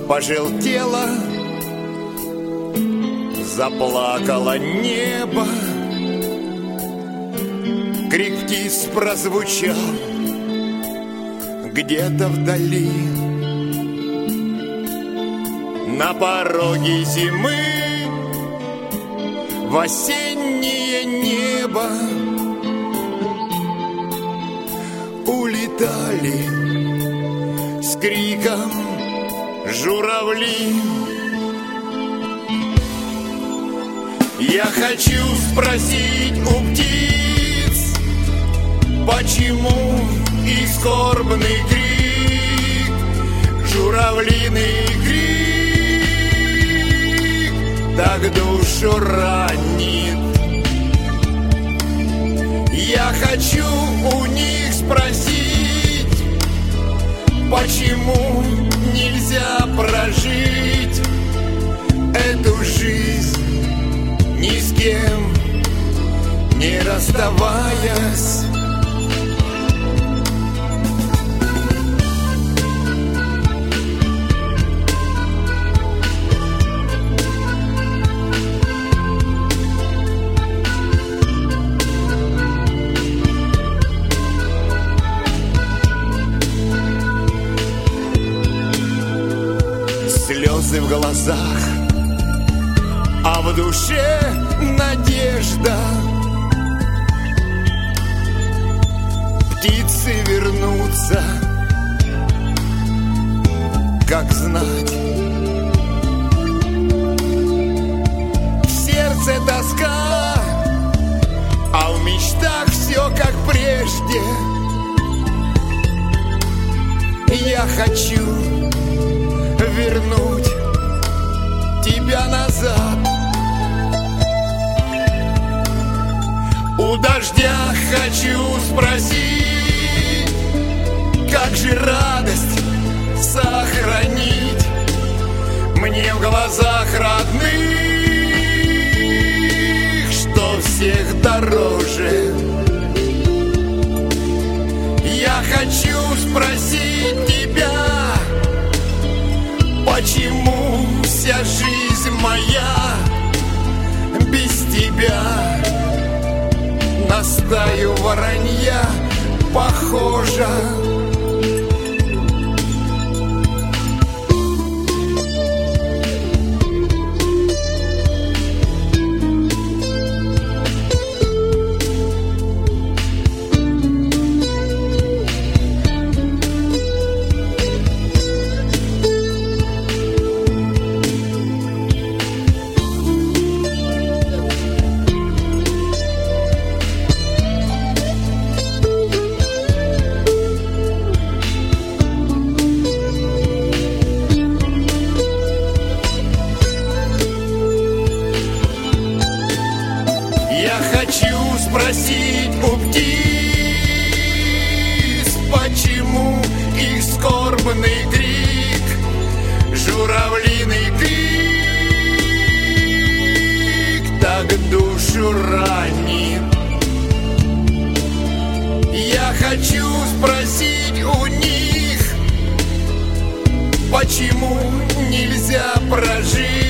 пожелтело, заплакало небо. Крик птиц прозвучал где-то вдали. На пороге зимы в осеннее небо улетали с криком журавли. Я хочу спросить у птиц, почему их скорбный крик, журавлиный крик, так душу ранит. Я хочу у них спросить, почему нельзя прожить эту жизнь, ни с кем не расставаясь. Слезы в глазах, а в душе надежда. Птицы вернутся, как знать. В сердце тоска, а в мечтах все как прежде. Я хочу вернуть тебя назад. У дождя хочу спросить, как же радость сохранить мне в глазах родных, что всех дороже. Я хочу спросить тебя, почему вся жизнь моя без тебя на стаю воронья похожа. Спросить у птиц, почему их скорбный крик, журавлиный крик, так душу ранит. Я хочу спросить у них, почему нельзя прожить